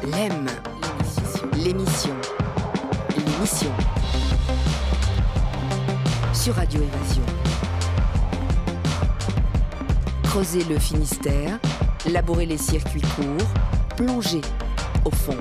L'EM, l'émission sur Radio Évasion. Creuser le Finistère, labourer les circuits courts, plonger au fond.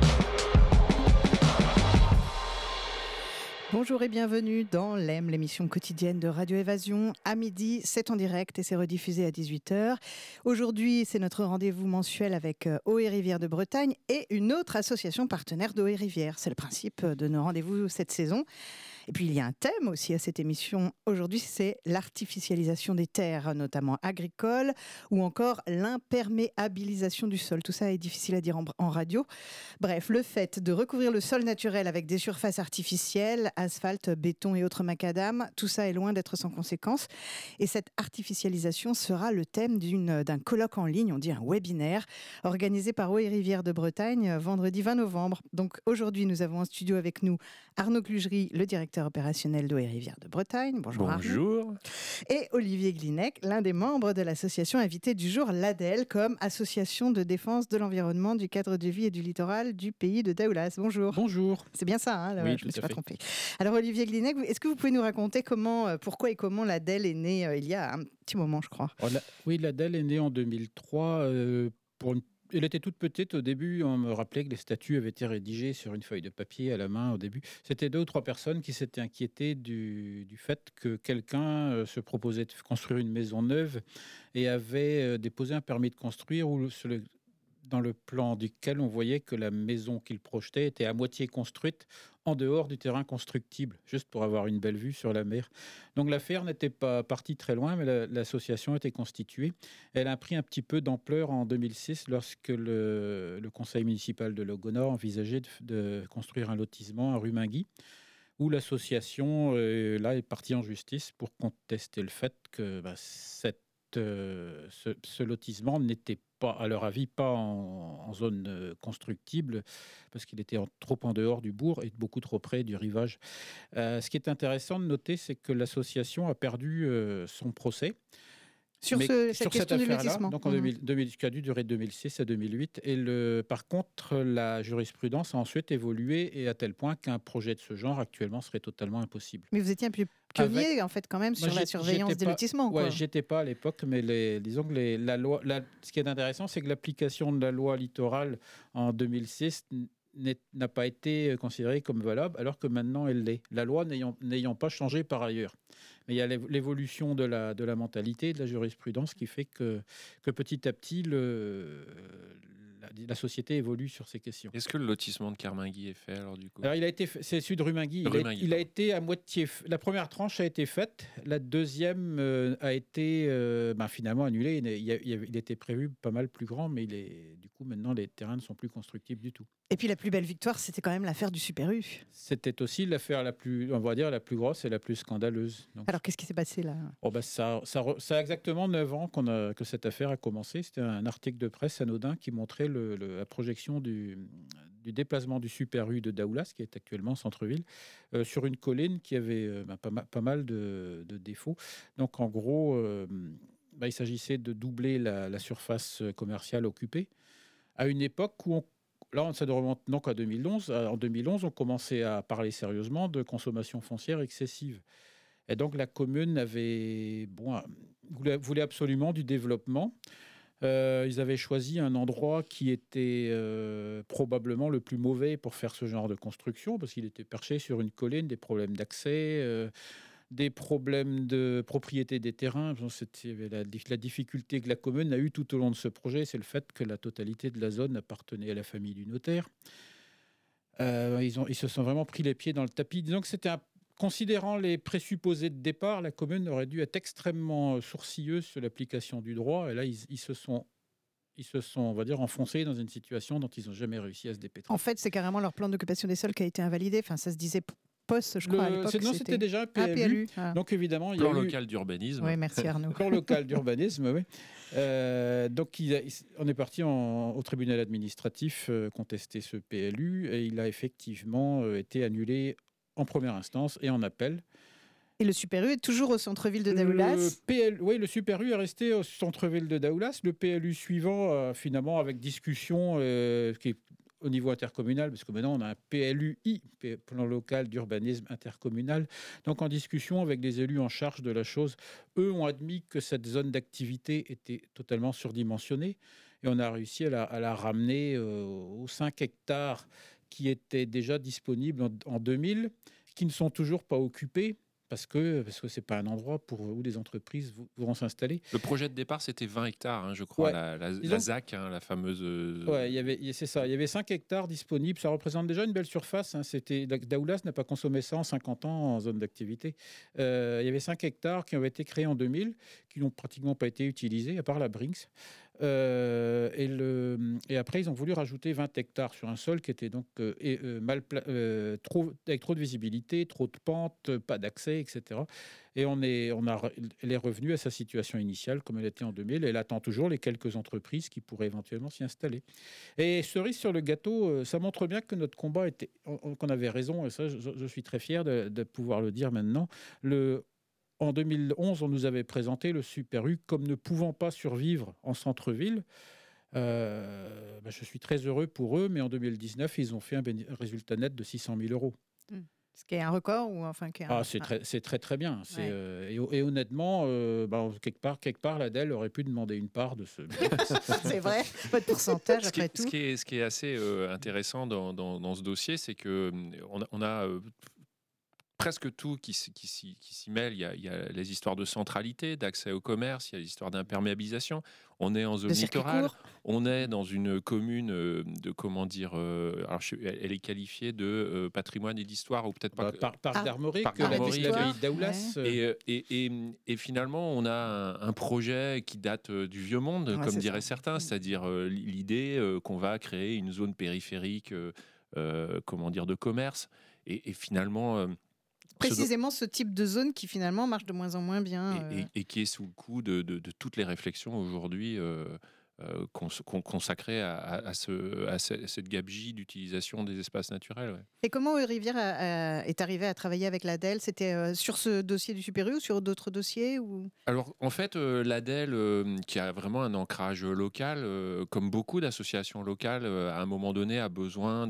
Bonjour et bienvenue dans l'EM, l'émission quotidienne de Radio Évasion. À midi, c'est en direct et c'est rediffusé à 18h. Aujourd'hui, c'est notre rendez-vous mensuel avec Eau et Rivières de Bretagne et une autre association partenaire d'Eau et Rivières. C'est le principe de nos rendez-vous cette saison. Et puis, il y a un thème aussi à cette émission. Aujourd'hui, c'est l'artificialisation des terres, notamment agricoles, ou encore l'imperméabilisation du sol. Tout ça est difficile à dire en radio. Bref, le fait de recouvrir le sol naturel avec des surfaces artificielles, asphalte, béton et autres macadam, tout ça est loin d'être sans conséquence. Et cette artificialisation sera le thème d'un colloque en ligne, on dit un webinaire, organisé par Eau et Rivières de Bretagne, vendredi 20 novembre. Donc aujourd'hui, nous avons en studio avec nous Arnaud Clugerie, le directeur opérationnel d'Eau et Rivières de Bretagne. Bonjour. Bonjour. Et Olivier Glinec, l'un des membres de l'association invitée du jour, l'ADEL, comme association de défense de l'environnement, du cadre de vie et du littoral du pays de Daoulas. Bonjour. Bonjour. C'est bien ça, hein, là, oui, je ne me suis pas trompée. Alors Olivier Glinec, est-ce que vous pouvez nous raconter pourquoi et comment l'ADEL est née il y a un petit moment, je crois. Oui, l'ADEL est née en 2003 Elle était toute petite au début. On me rappelait que les statuts avaient été rédigés sur une feuille de papier à la main au début. C'était 2 ou 3 personnes qui s'étaient inquiétées du fait que quelqu'un se proposait de construire une maison neuve et avait déposé un permis de construire dans le plan duquel on voyait que la maison qu'il projetait était à moitié construite en dehors du terrain constructible, juste pour avoir une belle vue sur la mer. Donc l'affaire n'était pas partie très loin, mais l'association était constituée. Elle a pris un petit peu d'ampleur en 2006 lorsque le conseil municipal de Logonor envisageait de construire un lotissement à Rumingui, où l'association là est partie en justice pour contester le fait que ce lotissement n'était pas, à leur avis, pas en zone constructible, parce qu'il était trop en dehors du bourg et beaucoup trop près du rivage. Ce qui est intéressant de noter, c'est que l'association a perdu son procès. Sur cette question du lotissement. Donc qui a dû durer de 2006 à 2008. Par contre, la jurisprudence a ensuite évolué et à tel point qu'un projet de ce genre actuellement serait totalement impossible. Mais vous étiez un peu pionnier en fait quand même sur la surveillance des lotissements. Oui, j'y étais pas à l'époque, mais disons que ce qui est intéressant, c'est que l'application de la loi littorale en 2006 n'a pas été considérée comme valable, alors que maintenant elle l'est. La loi n'ayant pas changé par ailleurs. Mais il y a l'évolution de la mentalité, de la jurisprudence qui fait que petit à petit, la société évolue sur ces questions. Est-ce que le lotissement de Kermingui est fait alors du coup ? Alors c'est celui de Rumingui. Il a été à moitié. La première tranche a été faite. La deuxième a été finalement annulée. Il était prévu pas mal plus grand, mais du coup maintenant les terrains ne sont plus constructibles du tout. Et puis la plus belle victoire, c'était quand même l'affaire du Super U. C'était aussi l'affaire la plus grosse et la plus scandaleuse. Donc, alors qu'est-ce qui s'est passé là ? Ça a exactement 9 ans que cette affaire a commencé. C'était un article de presse anodin qui montrait la projection du déplacement du Super U de Daoulas, qui est actuellement centre-ville, sur une colline qui avait pas mal de défauts. Donc en gros, il s'agissait de doubler la surface commerciale occupée à une époque où ça remonte donc à 2011. En 2011, on commençait à parler sérieusement de consommation foncière excessive. Et donc la commune voulait absolument du développement. Ils avaient choisi un endroit qui était probablement le plus mauvais pour faire ce genre de construction, parce qu'il était perché sur une colline, des problèmes d'accès, des problèmes de propriété des terrains. La difficulté que la commune a eue tout au long de ce projet, c'est le fait que la totalité de la zone appartenait à la famille du notaire. Ils se sont vraiment pris les pieds dans le tapis. Disons que considérant les présupposés de départ, la commune aurait dû être extrêmement sourcilleuse sur l'application du droit. Et là, ils se sont, on va dire, enfoncés dans une situation dont ils n'ont jamais réussi à se dépêtrer. En fait, c'est carrément leur plan d'occupation des sols qui a été invalidé. Enfin, ça se disait poste, je crois, à l'époque. C'était déjà un PLU. Donc, évidemment, plan local d'urbanisme. Oui, merci Arnaud. Plan local d'urbanisme, oui. Donc, on est parti au tribunal administratif contester ce PLU et il a effectivement été annulé en première instance et en appel. Et le Super U est toujours au centre-ville de Daoulas. Le Super U est resté au centre-ville de Daoulas. Le PLU suivant, finalement, avec discussion, qui est au niveau intercommunal, parce que maintenant on a un PLUI, plan local d'urbanisme intercommunal, donc en discussion avec les élus en charge de la chose. Eux ont admis que cette zone d'activité était totalement surdimensionnée et on a réussi à la ramener aux 5 hectares qui étaient déjà disponibles en 2000, qui ne sont toujours pas occupés. Parce que ce n'est pas un endroit où des entreprises vont s'installer. Le projet de départ, c'était 20 hectares, je crois, Ouais. la ZAC, la fameuse... c'est ça. Il y avait 5 hectares disponibles. Ça représente déjà une belle surface. Daoulas n'a pas consommé ça en 50 ans en zone d'activité. Il y avait 5 hectares qui avaient été créés en 2000, qui n'ont pratiquement pas été utilisés, à part la Brinks. Et après, ils ont voulu rajouter 20 hectares sur un sol qui était donc avec trop de visibilité, trop de pente, pas d'accès, etc. Et elle est revenue à sa situation initiale, comme elle était en 2000. Elle attend toujours les quelques entreprises qui pourraient éventuellement s'y installer. Et cerise sur le gâteau, ça montre bien que notre combat qu'on avait raison, et ça, je suis très fier de pouvoir le dire maintenant. En 2011, on nous avait présenté le Super U comme ne pouvant pas survivre en centre-ville. Je suis très heureux pour eux, mais en 2019, ils ont fait un résultat net de 600 000 euros. Ce qui est un record ou enfin c'est très très bien. Ouais. Et honnêtement, quelque part, l'Adel aurait pu demander une part de ce. C'est vrai, pas de pourcentage après tout. Ce qui est assez intéressant dans ce dossier, c'est que on a presque tout qui s'y mêle. Il y a les histoires de centralité, d'accès au commerce, il y a les histoires d'imperméabilisation. On est en zone littorale, on est dans une commune elle est qualifiée de patrimoine et d'histoire, ou peut-être pas... Parc d'Armorique, l'abbaye de Daoulas. Ouais. Et finalement, on a un projet qui date du vieux monde, comme diraient certains, c'est-à-dire l'idée qu'on va créer une zone périphérique de commerce. Et finalement... précisément ce type de zone qui finalement marche de moins en moins bien. Et qui est sous le coup de toutes les réflexions aujourd'hui consacrées à cette gabegie d'utilisation des espaces naturels. Ouais. Et comment Rivière est arrivé à travailler avec l'ADEL ? C'était sur ce dossier du Super U ou sur d'autres dossiers ou... Alors, en fait, l'ADEL, qui a vraiment un ancrage local, comme beaucoup d'associations locales, à un moment donné, a besoin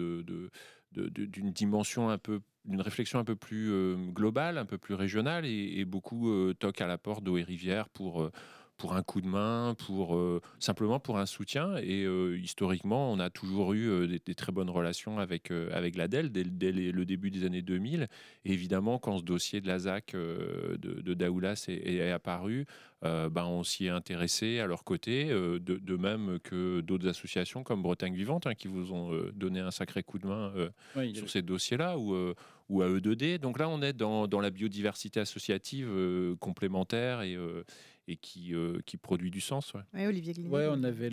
d'une dimension d'une réflexion un peu plus globale, un peu plus régionale, et beaucoup toquent à la porte d'Eau et Rivière pour un coup de main, simplement pour un soutien. Et historiquement, on a toujours eu des très bonnes relations avec l'ADEL dès le début des années 2000. Et évidemment, quand ce dossier de la ZAC de Daoulas est apparu, on s'y est intéressé à leur côté, de même que d'autres associations comme Bretagne Vivante, qui vous ont donné un sacré coup de main sur ces dossiers-là, ou à E2D. Donc là, on est dans la biodiversité associative complémentaire et qui produit du sens. Ouais, Olivier Glinet. Ouais, on avait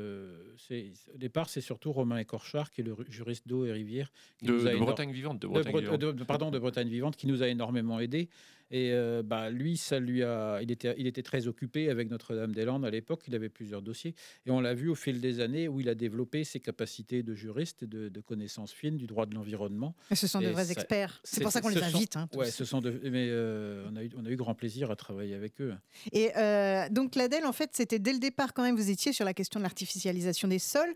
au départ, c'est surtout Romain Écorchard, qui est le juriste d'Eau et Rivière. De Bretagne Vivante. De Bretagne Vivante, qui nous a énormément aidés. Et lui, il était très occupé avec Notre-Dame-des-Landes à l'époque. Il avait plusieurs dossiers. Et on l'a vu au fil des années où il a développé ses capacités de juriste et de connaissances fines du droit de l'environnement. Et ce sont de vrais experts. C'est pour ça qu'on les invite. Mais on a eu grand plaisir à travailler avec eux. Et donc l'ADEL, en fait, c'était dès le départ quand même, vous étiez sur la question de l'artificialisation des sols.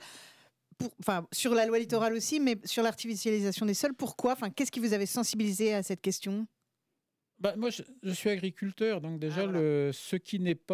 Sur la loi littorale aussi, mais sur l'artificialisation des sols, pourquoi ? Qu'est-ce qui vous avait sensibilisé à cette question ? Moi, je suis agriculteur, donc déjà, ce qui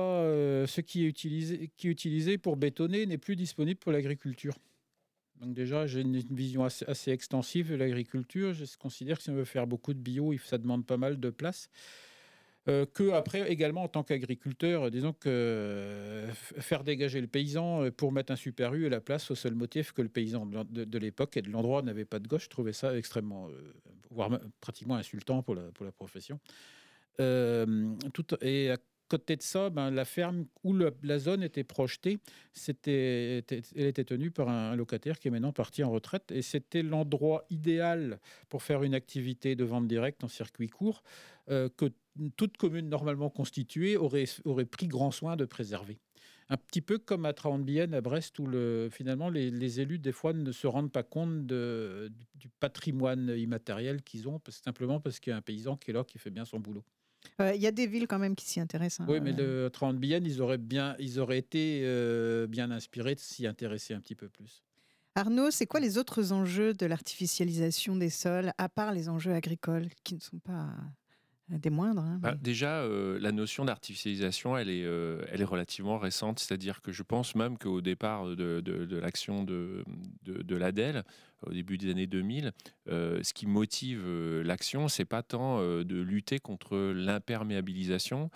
est utilisé pour bétonner n'est plus disponible pour l'agriculture. Donc déjà, j'ai une vision assez extensive de l'agriculture. Je considère que si on veut faire beaucoup de bio, ça demande pas mal de place. Que après, également, en tant qu'agriculteur, disons que faire dégager le paysan pour mettre un Super U à la place, au seul motif que le paysan de l'époque et de l'endroit n'avait pas de gauche, je trouvais ça extrêmement, voire pratiquement insultant pour la profession. Et à côté de ça, la ferme où la zone était projetée, elle était tenue par un locataire qui est maintenant parti en retraite, et c'était l'endroit idéal pour faire une activité de vente directe en circuit court que toute commune normalement constituée aurait pris grand soin de préserver. Un petit peu comme à Traorn-Bienne, à Brest, où finalement les élus, des fois, ne se rendent pas compte du patrimoine immatériel qu'ils ont, simplement parce qu'il y a un paysan qui est là, qui fait bien son boulot. Il y a des villes quand même qui s'y intéressent. Oui, mais le Traorn-Bienne, ils auraient été bien inspirés de s'y intéresser un petit peu plus. Arnaud, c'est quoi les autres enjeux de l'artificialisation des sols, à part les enjeux agricoles, qui ne sont pas des moindres, hein, mais... Déjà, la notion d'artificialisation, elle est relativement récente. C'est-à-dire que je pense même qu'au départ de l'action de l'ADELE, au début des années 2000, ce qui motive l'action, c'est pas tant de lutter contre l'imperméabilisation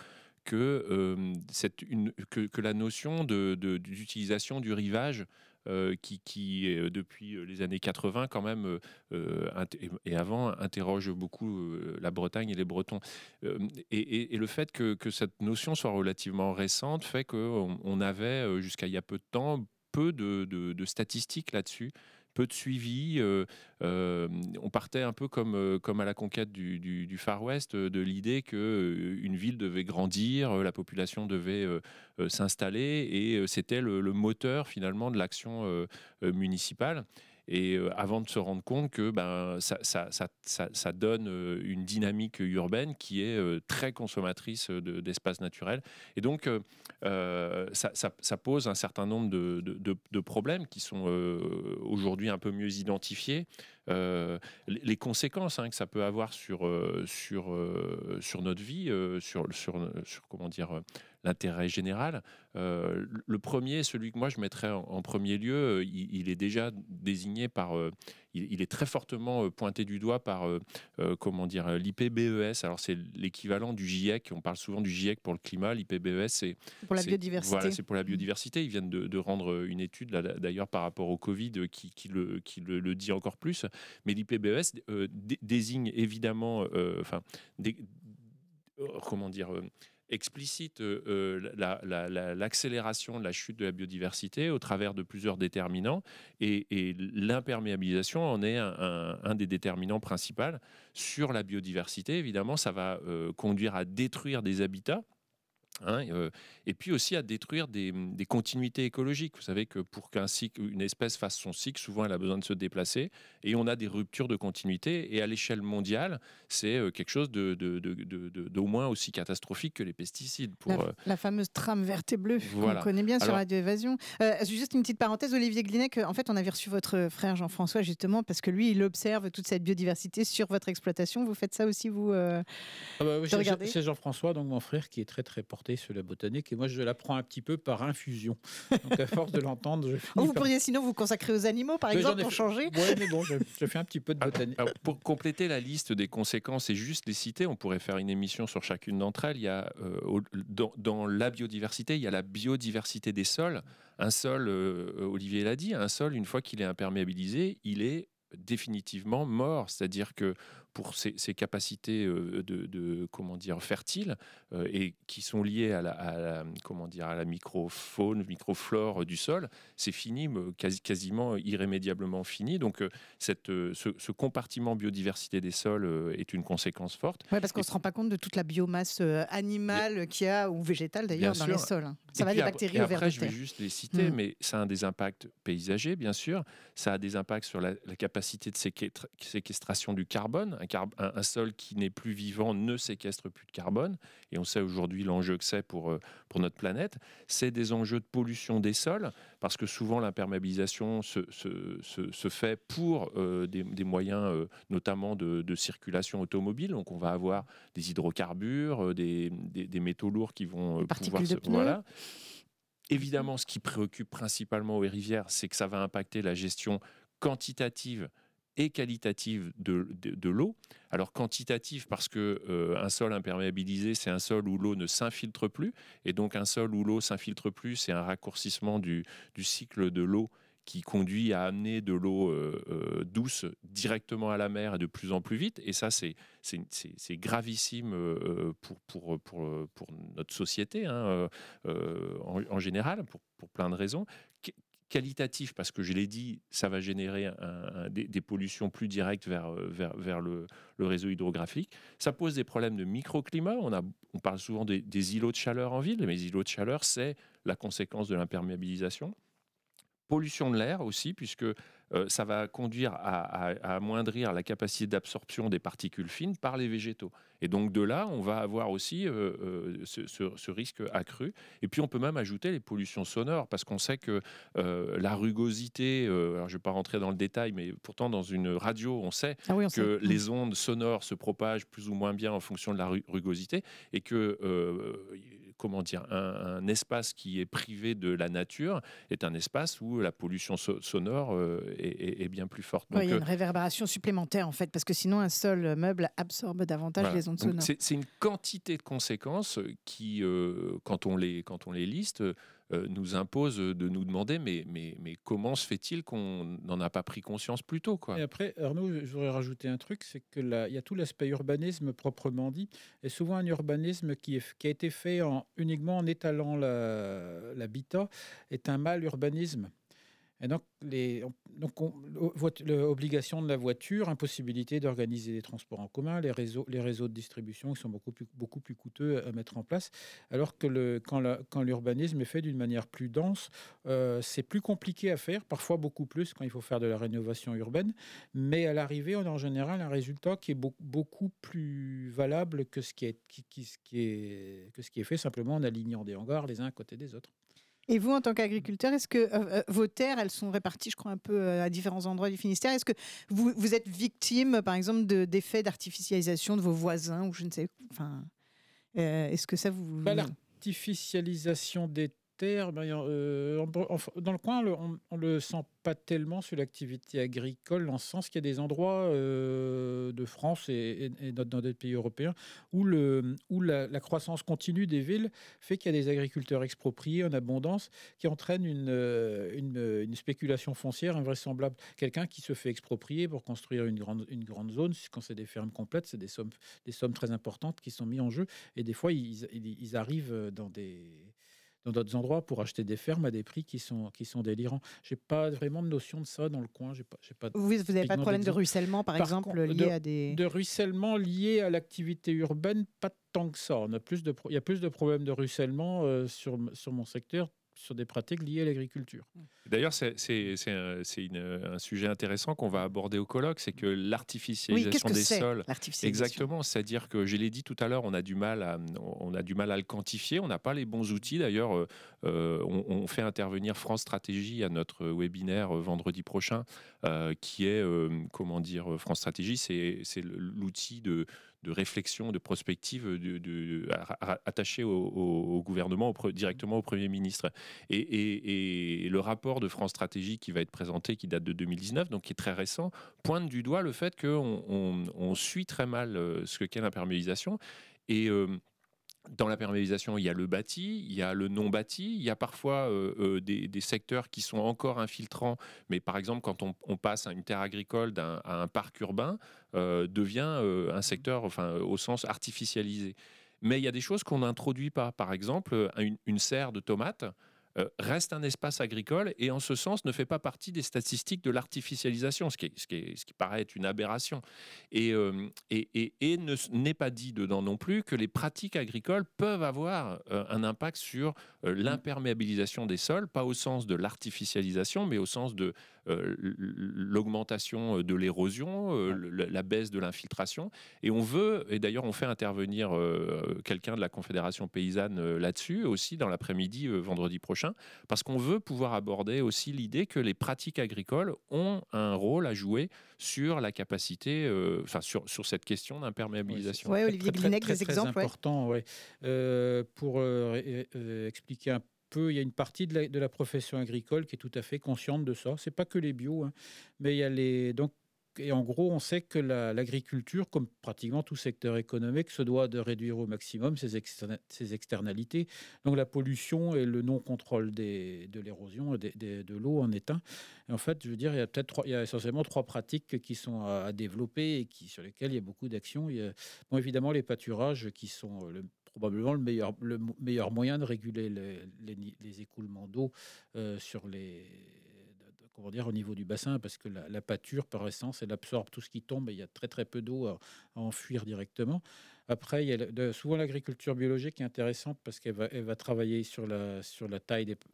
que la notion d'utilisation du rivage qui depuis les années 80 quand même et avant interroge beaucoup la Bretagne et les Bretons. Et le fait que cette notion soit relativement récente fait qu'on avait jusqu'à il y a peu de temps peu de statistiques là-dessus, peu de suivi. On partait un peu comme à la conquête du Far West, de l'idée qu'une ville devait grandir, la population devait s'installer, et c'était le moteur finalement de l'action municipale. Et avant de se rendre compte que ça donne une dynamique urbaine qui est très consommatrice d'espaces naturels. Et donc, ça pose un certain nombre de problèmes qui sont aujourd'hui un peu mieux identifiés. Les conséquences que ça peut avoir sur notre vie, sur comment dire, l'intérêt général. Le premier, celui que moi je mettrais en premier lieu, il est déjà désigné par, il est très fortement pointé du doigt par, comment dire, l'IPBES. Alors c'est l'équivalent du GIEC. On parle souvent du GIEC pour le climat. L'IPBES, c'est pour la biodiversité. Voilà, c'est pour la biodiversité. Ils viennent de rendre une étude là, d'ailleurs par rapport au Covid qui le dit encore plus. Mais l'IPBES désigne évidemment, comment dire, explicite l'accélération de la chute de la biodiversité au travers de plusieurs déterminants, et l'imperméabilisation en est un des déterminants principaux. Sur la biodiversité, évidemment, ça va conduire à détruire des habitats. Et puis aussi à détruire des continuités écologiques. Vous savez que pour qu'une espèce fasse son cycle, souvent elle a besoin de se déplacer, et on a des ruptures de continuité. Et à l'échelle mondiale, c'est quelque chose d'au moins aussi catastrophique que les pesticides. La fameuse trame verte et bleue qu'on connaît bien sur Radio Évasion. Juste une petite parenthèse, Olivier Glinec, en fait on avait reçu votre frère Jean-François justement parce que lui il observe toute cette biodiversité sur votre exploitation. Vous faites ça aussi, vous oui, c'est Jean-François, donc mon frère, qui est très très porté sur la botanique, et moi je l'apprends un petit peu par infusion. Donc à force de l'entendre, je finis vous pourriez sinon vous consacrer aux animaux, par exemple, pour changer. Oui, mais bon, je fais un petit peu de botanique. Alors, pour compléter la liste des conséquences et juste les citer, on pourrait faire une émission sur chacune d'entre elles. Il y a dans la biodiversité, il y a la biodiversité des sols. Un sol, Olivier l'a dit, un sol, une fois qu'il est imperméabilisé, il est définitivement mort. C'est-à-dire que pour ses capacités comment dire, fertiles et qui sont liées à la microfaune, microflore du sol, c'est fini, quasiment irrémédiablement fini. Donc ce compartiment biodiversité des sols est une conséquence forte. Oui, parce qu'on ne se rend pas compte de toute la biomasse animale qu'il y a, ou végétale d'ailleurs, dans les sols. Ça va des bactéries au ver de terre. Après, je vais juste les citer, mais ça a des impacts paysagers, bien sûr. Ça a des impacts sur la capacité de séquestration du carbone. Un sol qui n'est plus vivant ne séquestre plus de carbone, et on sait aujourd'hui l'enjeu que c'est pour notre planète. C'est des enjeux de pollution des sols, parce que souvent l'imperméabilisation se fait pour des moyens notamment de circulation automobile. Donc on va avoir des hydrocarbures, des métaux lourds qui vont pouvoir se... Voilà. Évidemment, ce qui préoccupe principalement aux rivières, c'est que ça va impacter la gestion quantitative et qualitative de l'eau. Alors quantitative parce que un sol imperméabilisé, c'est un sol où l'eau ne s'infiltre plus, et donc un sol où l'eau s'infiltre plus, c'est un raccourcissement du cycle de l'eau qui conduit à amener de l'eau douce directement à la mer et de plus en plus vite. Et ça, c'est gravissime pour notre société en général, pour plein de raisons. Qualitatif, parce que je l'ai dit, ça va générer des pollutions plus directes vers le réseau hydrographique. Ça pose des problèmes de microclimat. On parle souvent des îlots de chaleur en ville, mais les îlots de chaleur, c'est la conséquence de l'imperméabilisation. Pollution de l'air aussi, puisque ça va conduire à amoindrir la capacité d'absorption des particules fines par les végétaux. Et donc de là, on va avoir aussi ce risque accru. Et puis on peut même ajouter les pollutions sonores, parce qu'on sait que la rugosité, alors je ne vais pas rentrer dans le détail, mais pourtant dans une radio, on sait que les ondes sonores se propagent plus ou moins bien en fonction de la rugosité, et que un espace qui est privé de la nature est un espace où la pollution sonore est bien plus forte. Donc, il y a une réverbération supplémentaire en fait, parce que sinon un seul meuble absorbe davantage les ondes sonores. C'est une quantité de conséquences qui, quand on les liste, nous impose de nous demander mais comment se fait-il qu'on n'en a pas pris conscience plus tôt, quoi. Et après, Arnaud, je voudrais rajouter un truc, c'est que il y a tout l'aspect urbanisme proprement dit, et souvent un urbanisme qui a été fait uniquement en étalant l'habitat est un mal urbanisme. Et donc, l'obligation de la voiture, impossibilité d'organiser des transports en commun, les réseaux de distribution qui sont beaucoup plus coûteux à mettre en place. Alors que quand l'urbanisme est fait d'une manière plus dense, c'est plus compliqué à faire, parfois beaucoup plus quand il faut faire de la rénovation urbaine. Mais à l'arrivée, on a en général un résultat qui est beaucoup plus valable que ce qui est fait simplement en alignant des hangars les uns à côté des autres. Et vous, en tant qu'agriculteur, est-ce que vos terres, elles sont réparties, je crois, un peu à différents endroits du Finistère? Est-ce que vous êtes victime, par exemple, d'effets d'artificialisation de vos voisins ou je ne sais, enfin, est-ce que ça vous... L'artificialisation des terres, dans le coin, on le sent pas tellement sur l'activité agricole, dans le sens qu'il y a des endroits de France et dans d'autres pays européens où la croissance continue des villes fait qu'il y a des agriculteurs expropriés en abondance qui entraînent une spéculation foncière invraisemblable. Quelqu'un qui se fait exproprier pour construire une grande zone, quand c'est des fermes complètes, c'est des sommes très importantes qui sont mises en jeu, et des fois ils arrivent dans d'autres endroits pour acheter des fermes à des prix qui sont délirants. Je n'ai pas vraiment de notion de ça dans le coin. Vous n'avez pas de problème de ruissellement, par exemple, lié à des... De ruissellement lié à l'activité urbaine, pas tant que ça. Il y a plus de problèmes de ruissellement sur mon secteur, sur des pratiques liées à l'agriculture. D'ailleurs, c'est un sujet intéressant qu'on va aborder au colloque, c'est que l'artificialisation des sols. Exactement, c'est-à-dire que, je l'ai dit tout à l'heure, on a du mal à le quantifier, on n'a pas les bons outils. D'ailleurs, on fait intervenir France Stratégie à notre webinaire vendredi prochain, qui est, France Stratégie, c'est l'outil de réflexion, de prospective attaché au gouvernement, directement au Premier ministre. Et le rapport de France Stratégie qui va être présenté, qui date de 2019, donc qui est très récent, pointe du doigt le fait qu'on suit très mal ce qu'est l'imperméabilisation. Et dans la perméabilisation, il y a le bâti, il y a le non bâti, il y a parfois des secteurs qui sont encore infiltrants, mais par exemple quand on passe à une terre agricole à un parc urbain, devient un secteur, au sens artificialisé. Mais il y a des choses qu'on n'introduit pas. Par exemple, une serre de tomates reste un espace agricole et en ce sens ne fait pas partie des statistiques de l'artificialisation, ce qui paraît être une aberration. Et n'est pas dit dedans non plus que les pratiques agricoles peuvent avoir un impact sur l'imperméabilisation des sols, pas au sens de l'artificialisation, mais au sens de l'augmentation de l'érosion, la baisse de l'infiltration. Et d'ailleurs on fait intervenir quelqu'un de la Confédération paysanne là-dessus aussi dans l'après-midi vendredi prochain, parce qu'on veut pouvoir aborder aussi l'idée que les pratiques agricoles ont un rôle à jouer sur la capacité, sur cette question d'imperméabilisation. Oui, Olivier Blinec, des exemples. Très important, pour expliquer un peu, il y a une partie de la profession agricole qui est tout à fait consciente de ça. C'est pas que les bio, mais il y a et en gros, on sait que l'agriculture, comme pratiquement tout secteur économique, se doit de réduire au maximum ses externalités. Donc la pollution et le non-contrôle de l'érosion de l'eau en est un. Et en fait, je veux dire, il y a essentiellement 3 pratiques qui sont à développer et sur lesquelles il y a beaucoup d'actions. Évidemment, les pâturages qui sont probablement le meilleur moyen de réguler les écoulements d'eau au niveau du bassin, parce que la pâture, par essence, elle absorbe tout ce qui tombe et il y a très très peu d'eau à enfuir directement. Après, il y a souvent l'agriculture biologique qui est intéressante parce qu'elle va travailler sur la taille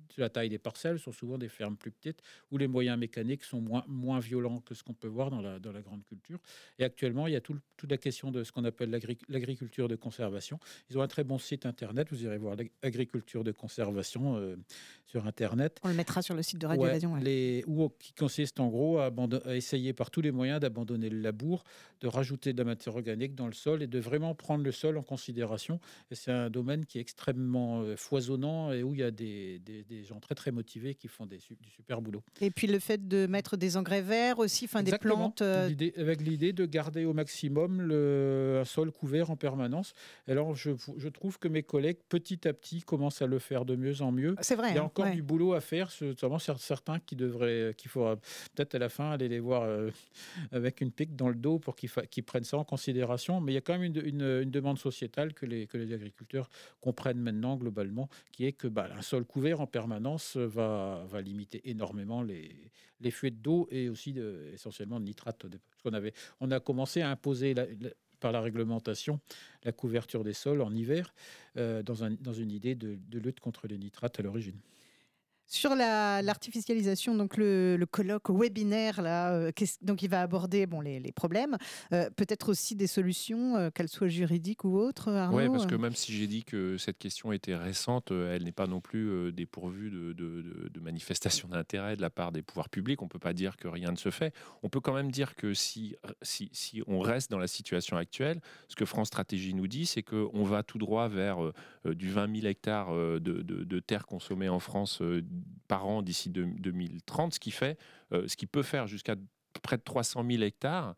la taille des parcelles, sont souvent des fermes plus petites où les moyens mécaniques sont moins violents que ce qu'on peut voir dans la grande culture. Et actuellement, il y a toute la question de ce qu'on appelle l'agriculture de conservation. Ils ont un très bon site internet, vous irez voir l'agriculture de conservation sur internet. On le mettra sur le site de Radio Évasion. Qui consiste en gros à essayer par tous les moyens d'abandonner le labour, de rajouter de la matière organique dans le sol et de vraiment prendre le sol en considération. Et c'est un domaine qui est extrêmement foisonnant et où il y a des gens très très motivés qui font du super boulot. Et puis le fait de mettre des engrais verts aussi, des plantes. Avec l'idée de garder au maximum un sol couvert en permanence. Alors je trouve que mes collègues petit à petit commencent à le faire de mieux en mieux. C'est vrai. Il y a encore du boulot à faire, notamment certains qu'il faudra peut-être à la fin aller les voir avec une pique dans le dos pour qu'ils prennent ça en considération. Mais il y a quand même une demande sociétale que les agriculteurs comprennent maintenant globalement, qui est que un sol couvert en permanence va limiter énormément les fuites d'eau et aussi essentiellement de nitrate. Parce on a commencé à imposer par la réglementation la couverture des sols en hiver dans une idée de lutte contre les nitrates à l'origine. Sur l'artificialisation, donc le colloque webinaire, donc il va aborder les problèmes, peut-être aussi des solutions, qu'elles soient juridiques ou autres, Arnaud. Oui, parce que même si j'ai dit que cette question était récente, elle n'est pas non plus dépourvue de manifestations d'intérêt de la part des pouvoirs publics. On ne peut pas dire que rien ne se fait. On peut quand même dire que si on reste dans la situation actuelle, ce que France Stratégie nous dit, c'est qu'on va tout droit vers du 20 000 hectares de terres consommées en France par an d'ici 2030, ce qui peut faire jusqu'à près de 300 000 hectares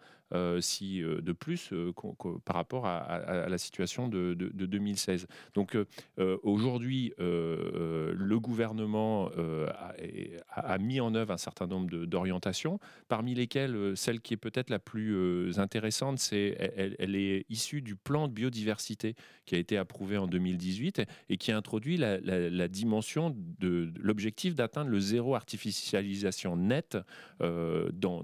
de plus par rapport à la situation de 2016. Donc aujourd'hui, le gouvernement a mis en œuvre un certain nombre d'orientations, parmi lesquelles celle qui est peut-être la plus intéressante, elle est issue du plan de biodiversité qui a été approuvé en 2018 et qui a introduit la dimension de l'objectif d'atteindre le zéro artificialisation nette dans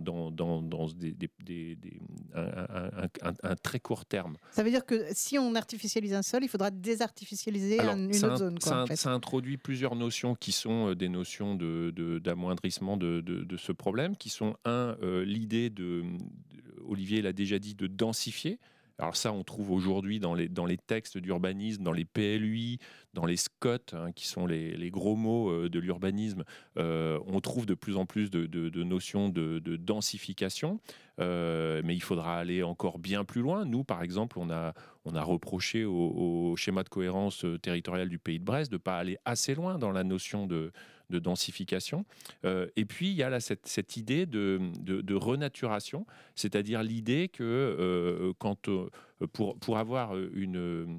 un très court terme. Ça veut dire que si on artificialise un sol, il faudra désartificialiser une autre zone. Ça introduit plusieurs notions qui sont des notions d'amoindrissement de ce problème, qui sont l'idée Olivier l'a déjà dit, de densifier. Alors ça, on trouve aujourd'hui dans les textes d'urbanisme, dans les PLUI, dans les SCOT, qui sont les gros mots de l'urbanisme, on trouve de plus en plus de notions de densification, mais il faudra aller encore bien plus loin. Nous, par exemple, on a reproché au schéma de cohérence territoriale du Pays de Brest de ne pas aller assez loin dans la notion de densification. Et puis, il y a cette idée de renaturation, c'est-à-dire l'idée que pour avoir une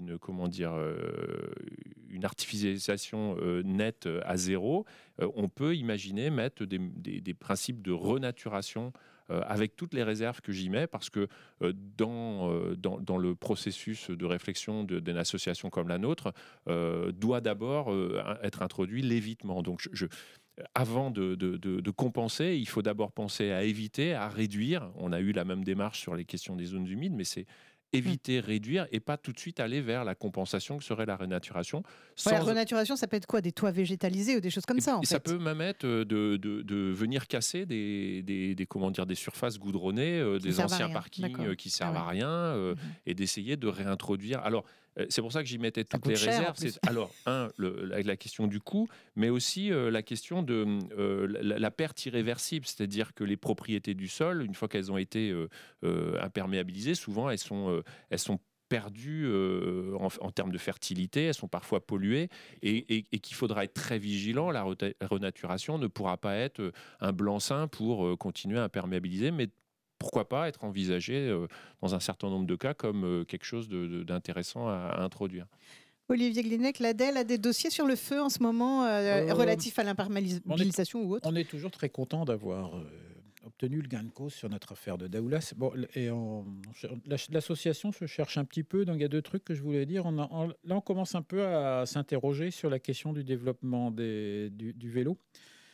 artificialisation nette à zéro, on peut imaginer mettre des principes de renaturation avec toutes les réserves que j'y mets, parce que dans le processus de réflexion d'une association comme la nôtre, doit d'abord être introduit l'évitement. Donc avant de compenser, il faut d'abord penser à éviter, à réduire. On a eu la même démarche sur les questions des zones humides, mais c'est éviter, réduire et pas tout de suite aller vers la compensation que serait la renaturation. La renaturation, ça peut être quoi? Des toits végétalisés ou des choses comme ça, en fait. Ça peut même être de venir casser des surfaces goudronnées, des anciens parkings qui servent à rien, et d'essayer de réintroduire. Alors, c'est pour ça que j'y mettais toutes les réserves. Alors, la question du coût, mais aussi la question de la perte irréversible, c'est-à-dire que les propriétés du sol, une fois qu'elles ont été imperméabilisées, souvent elles sont perdues en termes de fertilité, elles sont parfois polluées, et qu'il faudra être très vigilant. La renaturation ne pourra pas être un blanc-seing pour continuer à imperméabiliser, mais pourquoi pas être envisagé dans un certain nombre de cas comme quelque chose d'intéressant à introduire. Olivier Glinec, l'ADEL a des dossiers sur le feu en ce moment relatifs à l'imperméabilisation ou autre. On est toujours très content d'avoir obtenu le gain de cause sur notre affaire de Daoulas. L'association se cherche un petit peu, donc il y a deux trucs que je voulais dire. Là, on commence un peu à s'interroger sur la question du développement du vélo.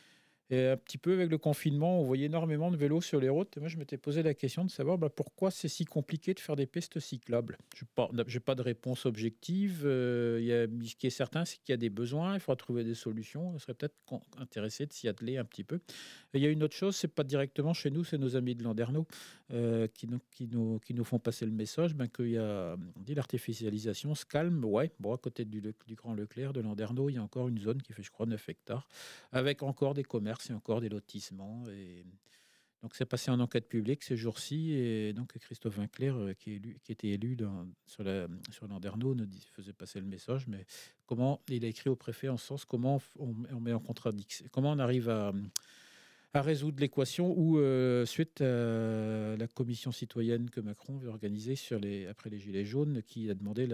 Et un petit peu avec le confinement, on voyait énormément de vélos sur les routes. Et moi, je m'étais posé la question de savoir pourquoi c'est si compliqué de faire des pistes cyclables. Je n'ai pas de réponse objective. Ce qui est certain, c'est qu'il y a des besoins. Il faudra trouver des solutions. On serait peut-être intéressé de s'y atteler un petit peu. Et il y a une autre chose, c'est pas directement chez nous, c'est nos amis de Landerneau qui nous font passer le message qu'il y a, on dit, l'artificialisation se calme. Ouais, bon, à côté du Grand Leclerc de Landerneau, il y a encore une zone qui fait, je crois, 9 hectares, avec encore des commerces et encore des lotissements. Et donc, c'est passé en enquête publique ces jours-ci. Et donc, Christophe Vinclair, qui était élu sur Landerneau, faisait passer le message. Mais comment il a écrit au préfet en ce sens, comment on met en contradiction, comment on arrive à résoudre l'équation où, suite à la commission citoyenne que Macron veut organiser après les Gilets jaunes, qui a demandé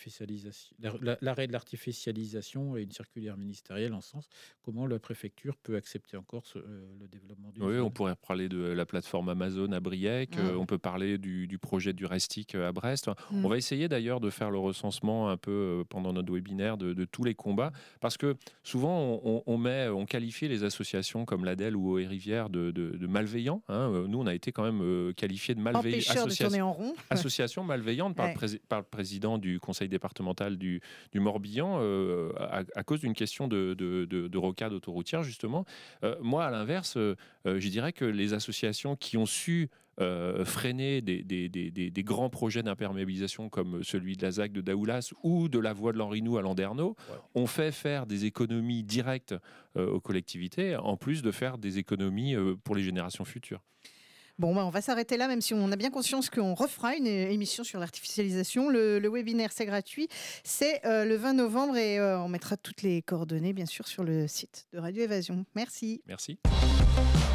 l'arrêt de l'artificialisation et une circulaire ministérielle en ce sens, comment la préfecture peut accepter encore le développement du Oui, on pourrait parler de la plateforme Amazon à Briec, on peut parler du projet du Restic à Brest. On va essayer d'ailleurs de faire le recensement un peu pendant notre webinaire de tous les combats, parce que souvent on qualifie les associations comme l'ADEL ou Rivière de malveillants. Nous, on a été quand même qualifiés de association malveillante par le président du conseil départemental du Morbihan à cause d'une question de rocade autoroutière, justement. Moi, à l'inverse, je dirais que les associations qui ont su freiner des grands projets d'imperméabilisation comme celui de la ZAC de Daoulas ou de la voie de l'Henri-Nou à Landerneau, ont fait faire des économies directes aux collectivités, en plus de faire des économies pour les générations futures. Bon, on va s'arrêter là, même si on a bien conscience qu'on refera une émission sur l'artificialisation. Le webinaire, c'est gratuit. C'est le 20 novembre et on mettra toutes les coordonnées, bien sûr, sur le site de Radio Évasion. Merci. Merci.